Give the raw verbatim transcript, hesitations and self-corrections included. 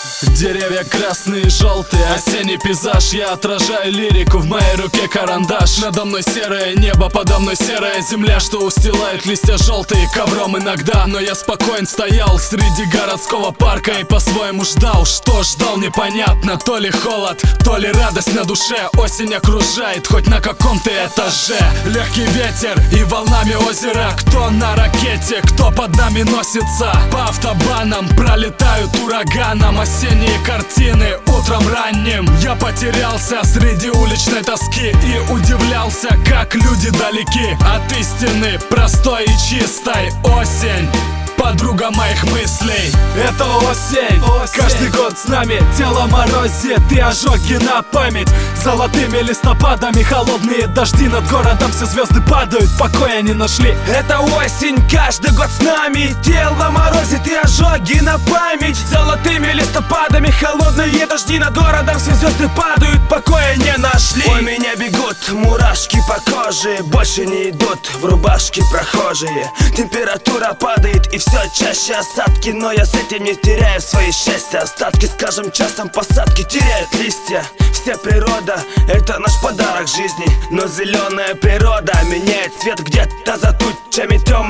Деревья красные и желтые, осенний пейзаж. Я отражаю лирику, в моей руке карандаш. Надо мной серое небо, подо мной серая земля, что устилает листья желтые ковром иногда. Но я спокоен стоял среди городского парка и по-своему ждал. Что ждал, непонятно, то ли холод, то ли радость на душе. Осень окружает, хоть на каком-то этаже. Легкий ветер и волнами озера. Кто на ракете, кто под нами носится. По автобанам пролетают ураганом осенние картины утром ранним. Я потерялся среди уличной тоски и удивлялся, как люди далеки от истины простой и чистой. Осень, подруга моих мыслей. Это осень, осень. Каждый год с нами тело морозит и ожоги на память. Золотыми листопадами холодные дожди над городом, все звезды падают, покоя не нашли. Это осень, каждый год с нами тело морозит и ожоги на память. Золотыми листопадами холодные дожди над городом, все звезды падают, покоя не нашли. У меня бегут мурашки по коже, больше не идут в рубашки прохожие. Температура падает и все чаще осадки, но я с этим не теряю свои счастья. Остатки с каждым часом посадки теряют листья. Вся природа — это наш подарок жизни, но зеленая природа меняет цвет где-то за тучами темными.